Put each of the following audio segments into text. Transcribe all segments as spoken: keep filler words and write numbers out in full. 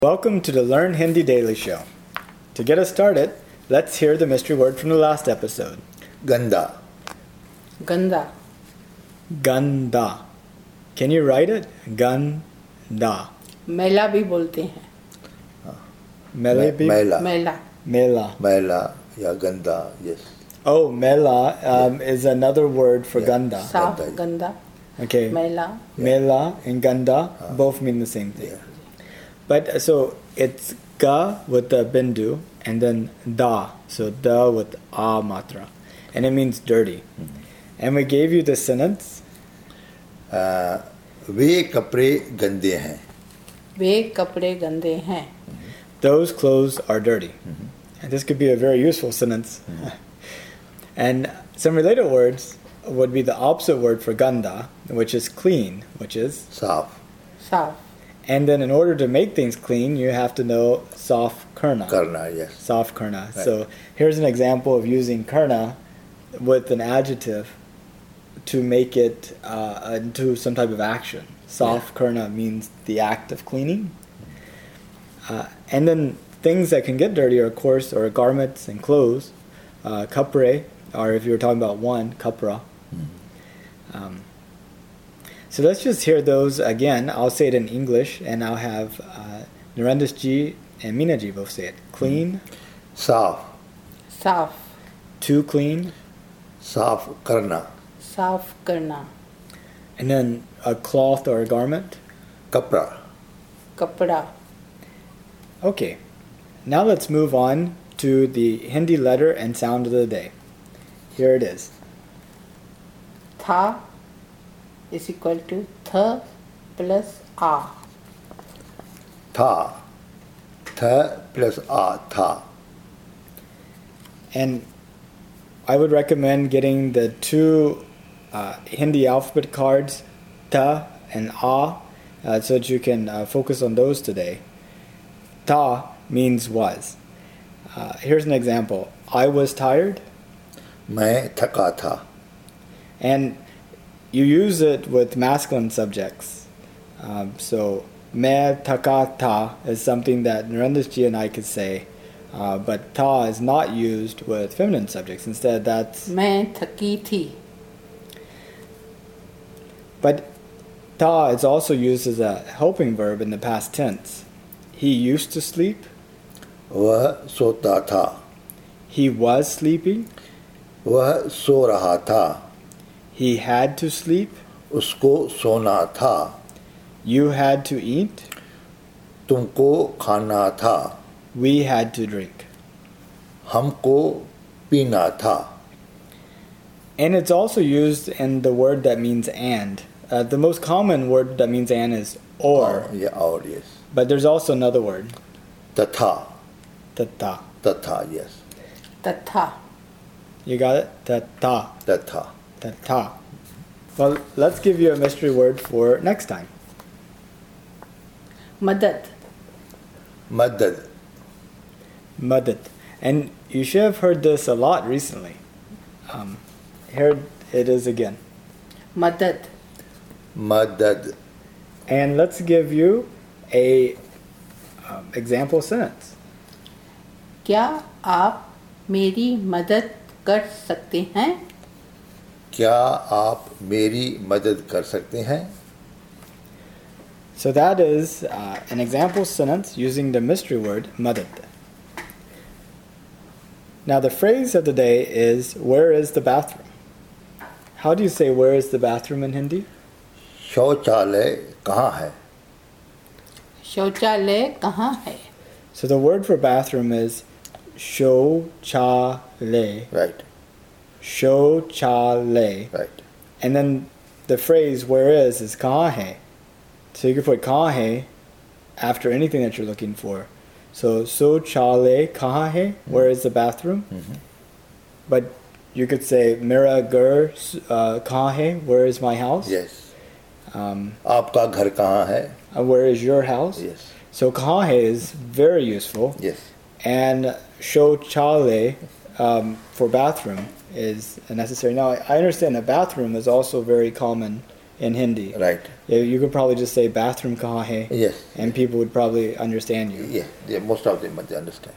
Welcome to the Learn Hindi Daily Show. To get us started, let's hear the mystery word from the last episode. Ganda. Ganda. Ganda. Can you write it? Ganda. मैला भी बोलते हैं. Mela. Mela. मैला. Mela. Mela. Yeah, ganda. Yes. Oh, mela um, is another word for Yeah. ganda. साफ गंदा. गंदा. Okay. मैला. Mela and ganda both mean the same thing. Yeah. But uh, so it's ga with the bindu and then da. So da with a matra. And it means dirty. Mm-hmm. And we gave you the sentence. Uh, वे कपड़े गंदे हैं. वे कपड़े गंदे हैं. Those clothes are dirty. Mm-hmm. And this could be a very useful sentence. And some related words would be the opposite word for ganda, which is clean, which is. साफ. साफ. And then in order to make things clean, you have to know saf karna. करना. Yes. Saf karna. Right. So here's an example of using karna with an adjective to make it uh, into some type of action. Saf Yeah. karna means the act of cleaning. Uh, and then things that can get dirty, are, of course, are garments and clothes. Uh, kapre, or if you were talking about one, kapra. Mm-hmm. Um, so let's just hear those again. I'll say it in English, and I'll have uh, Narendas ji and Meena ji both say it. Clean, साफ. साफ. too clean, साफ करना. साफ करना. and then a cloth or a garment. कपड़ा. कपड़ा. Okay, now let's move on to the Hindi letter and sound of the day. Here it is. था is equal to th plus a. था. थ plus आ. था. And I would recommend getting the two uh, Hindi alphabet cards, ta and a, uh, so that you can uh, focus on those today. Ta means was. Uh, here's an example. I was tired. मैं थका था. And you use it with masculine subjects. Um, so, मैं थका था is something that Narendas ji and I could say, uh, but ta is not used with feminine subjects. Instead, that's. मैं थकी थी. But ta is also used as a helping verb in the past tense. He used to sleep. वह सोता था. He was sleeping. वह सो रहा था. He had to sleep. उसको सोना था. You had to eat. तुमको खाना था. We had to drink. हमको पीना था. And it's also used in the word that means and. Uh, the most common word that means and is or. Yeah, और yes. But there's also another word. तथा. Tata. तथा. Yes. तथा. You got it? Tata. तथा. Tata. Well, let's give you a mystery word for next time. मदद. मदद. Madad. And you should have heard this a lot recently. Um, here it is again. मदद. मदद. And let's give you a um, example sentence. क्या आप मेरी मदद कर सकते हैं? क्या आप मेरी मदद कर सकते हैं? So that is uh, an example sentence using the mystery word madad. Now the phrase of the day is, where is the bathroom? How do you say where is the bathroom in Hindi? शौचालय कहाँ है? शौचालय कहाँ है? So the word for bathroom is shouchalay. Right. Shouchalay. Right. And then the phrase where is is kahan hai. So you can put kahan hai after anything that you're looking for. So shouchalay kahan hai, where is the bathroom? Mm-hmm. But you could say mera ghar uh, kahan hai, where is my house? Yes. Um, आपका घर कहाँ है? uh, where is your house? Yes. So kahan hai is very useful. Yes. And shouchalay um, for bathroom is necessary. Now, I understand a bathroom is also very common in Hindi. Right. Yeah, you could probably just say bathroom kahan hai, Yes. and people would probably understand you. Yeah, yeah, most of them they understand.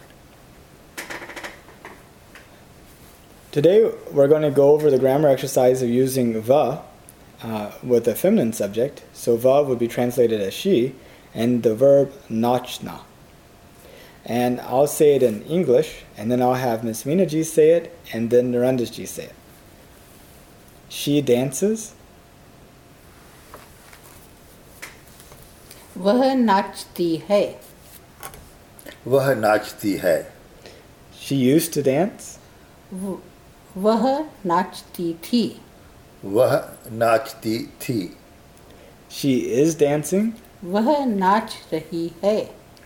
Today we're going to go over the grammar exercise of using va uh, with a feminine subject. So va would be translated as she, and the verb nachna. And I'll say it in English, and then I'll have Miss Meena ji say it, and then Narandas ji say it. She dances. वह नाचती है. वह नाचती है. She used to dance. वो- वह नाचती थी. वह नाचती थी. She is dancing. वह नाच रही है.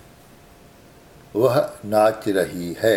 वह नाच रही है.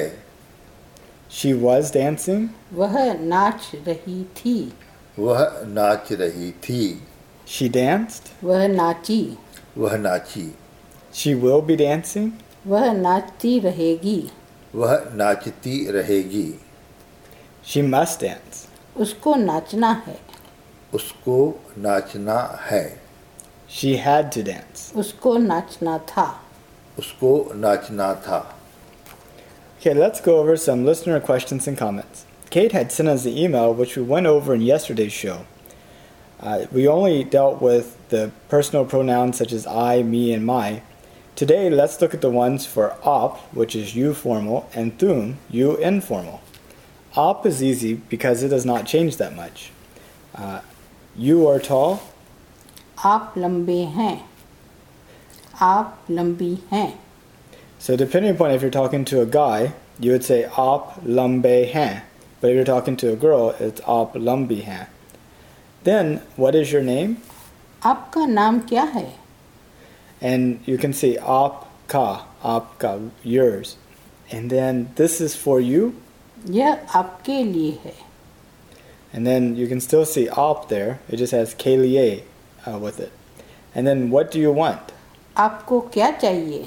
She was dancing. वह नाच रही थी. वह नाच रही थी. She danced. वह नाची. वह नाची. She will be dancing. वह नाचती रहेगी. वह नाचती रहेगी. She must dance. उसको नाचना है. उसको नाचना है. She had to dance. उसको नाचना था. उसको नाचना था. Okay, let's go over some listener questions and comments. Kate had sent us the email, which we went over in yesterday's show. Uh, we only dealt with the personal pronouns such as I, me, and my. Today, let's look at the ones for op, which is you formal, and thum, you informal. Op is easy because it does not change that much. Uh, you are tall. आप लंबे हैं. आप लंबी हैं. So depending upon if you're talking to a guy, you would say op lambe hain. But if you're talking to a girl, it's op lambi hain. Then, what is your name? आपका नाम क्या है? And you can say op ka, op ka, yours. And then this is for you. यह आपके लिए है. And then you can still see op there. It just has kelie uh, with it. And then what do you want? आपको क्या चाहिए?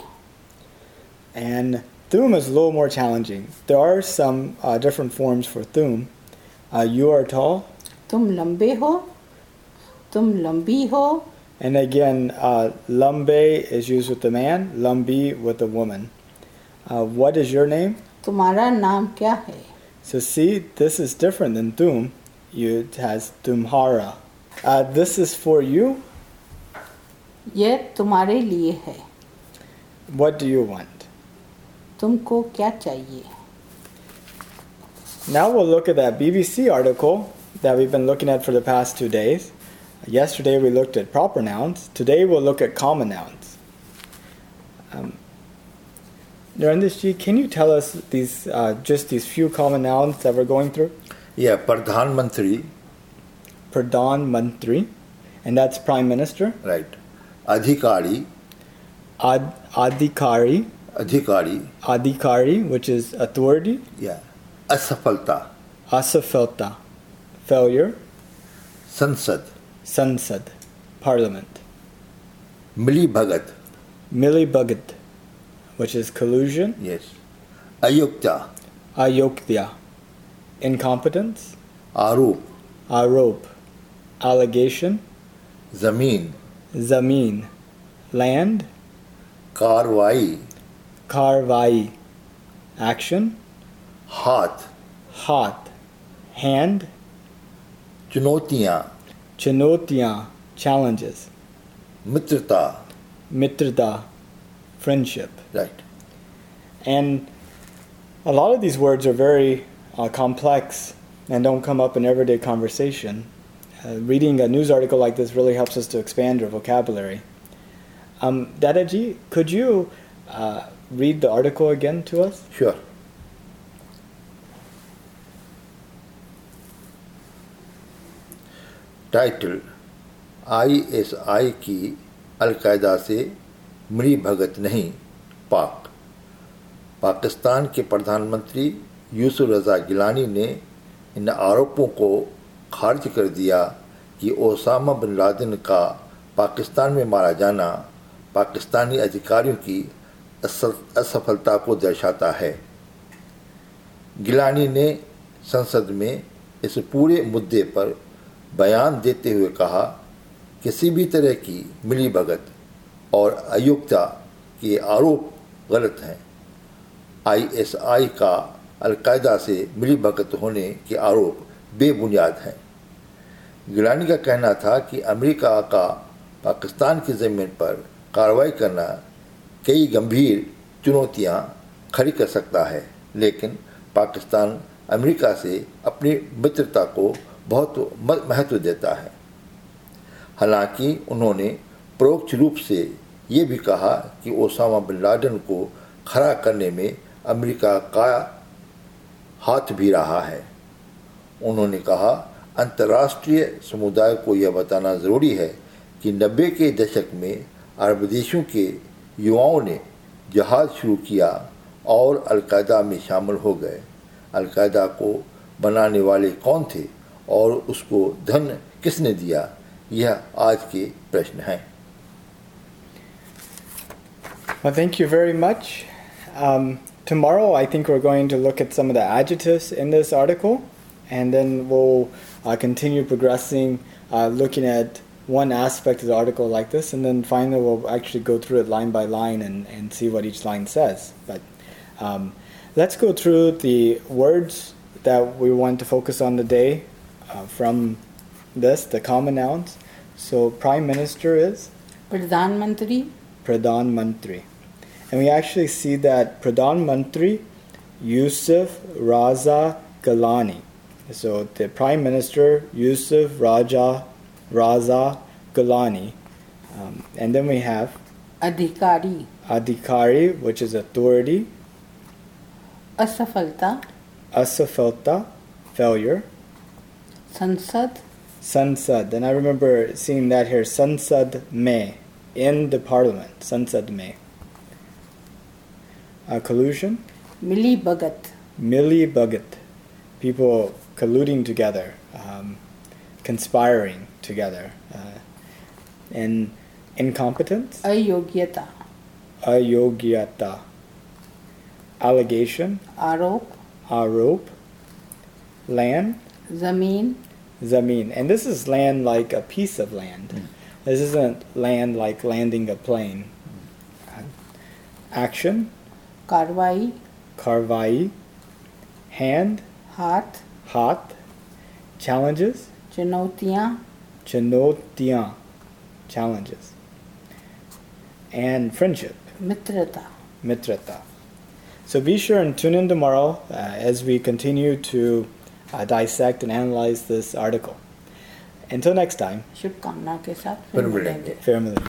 And thum is a little more challenging. There are some uh, different forms for thum. Uh, you are tall. तुम लंबे हो. तुम लंबी हो. And again, uh, lambe is used with the man, lambi with the woman. Uh, what is your name? तुम्हारा नाम क्या है? So see, this is different than thum. You, it has tumhara. Uh, this is for you. यह तुम्हारे लिए है. What do you want? तुमको क्या चाहिए? Now we'll look at that B B C article that we've been looking at for the past two days. Yesterday we looked at proper nouns. Today we'll look at common nouns. Um, Narendra's ji, can you tell us these uh, just these few common nouns that we're going through? यह प्रधानमंत्री. Pradhan Mantri, and that's Prime Minister. Right. अधिकारी. Ad, adhikari, अधिकारी. adhikari, which is authority. या असफलता. Asafalta, failure. Sansad. Sansad, Parliament. Mili bhagat. Mili Bhagat, which is collusion. Yes. Ayogyata. Ayoktya, incompetence. आरोप. Arop, allegation. जमीन. Zameen, land. कार्रवाई. Karvai, action. हाथ. Hat, hand. चुनौतियाँ. Chanotiyan, challenges. Mitrata. Mitrata, friendship. Right. And a lot of these words are very uh, complex and don't come up in everyday conversation. Uh, reading a news article like this really helps us to expand your vocabulary. Um, Dadaji, could you uh, read the article again to us? Sure. Title. ISI की al Qaeda से मिली भगत नहीं, पाक. पाकिस्तान के प्रधानमंत्री यूसुफ रज़ा गिलानी ने इन आरोपों को खारिज कर दिया कि ओसामा बिन लादेन का पाकिस्तान में मारा जाना पाकिस्तानी अधिकारियों की असफलता को दर्शाता है. गिलानी ने संसद में इस पूरे मुद्दे पर बयान देते हुए कहा किसी भी तरह की मिलीभगत और अयोग्यता के आरोप गलत हैं। आईएसआई का अलकायदा से मिलीभगत होने के आरोप बेबुनियाद हैं। गिलानी का कहना था कि अमेरिका का पाकिस्तान की ज़मीन पर कार्रवाई करना कई गंभीर चुनौतियां खड़ी कर सकता है, लेकिन पाकिस्तान अमेरिका से अपनी मित्रता को बहुत महत्व देता है। हालांकि उन्होंने परोक्ष रूप से ये भी कहा कि ओसामा बिन लादेन को खड़ा करने में अमेरिका का हाथ भी रहा है। उन्होंने कहा, अंतर्राष्ट्रीय समुदाय को यह बताना ज़रूरी है कि नब्बे के दशक में अरब देशों के युवाओं ने जहाद शुरू किया और अलकायदा में शामिल हो गए। अलकायदा को बनाने वाले कौन थे और उसको धन किसने दिया, यह आज के प्रश्न हैं। Well, thank you very much. Um, tomorrow, I think we're going to look at some of the adjectives in this article, and then we'll uh, continue progressing, uh, looking at one aspect of the article like this, and then finally we'll actually go through it line by line and, and see what each line says. But um, let's go through the words that we want to focus on today uh, from this, the common nouns. So Prime Minister is? प्रधान मंत्री Pradhan Mantri. And we actually see that Pradhan Mantri Yusuf Raza Gilani. So the Prime Minister Yusuf Raja Raza Gilani. Um, and then we have अधिकारी Adhikari, which is authority, असफलता Asafalta, failure, Sansad Sansad. And I remember seeing that here, Sansad Mein, in the parliament, Sansad Mein. Uh, collusion, milli bhagat Mili Bhagat, people colluding together, um, conspiring together. Uh, and incompetence, अयोग्यता Ayogyata, allegation, आरोप Arop, land, जमीन Zameen. And this is land like a piece of land. Mm. This isn't land like landing a plane. Uh, action, कार्रवाई Karvai, hand, हाथ Hat, challenges, चुनौतियाँ Chanotiyan, challenges, and friendship, मित्रता Mitrata. So be sure and tune in tomorrow uh, as we continue to uh, dissect and analyze this article. Until next time, शुभकामनाओं के साथ फिर फिर मिलेंगे। मिलेंगे। Fair Millennium.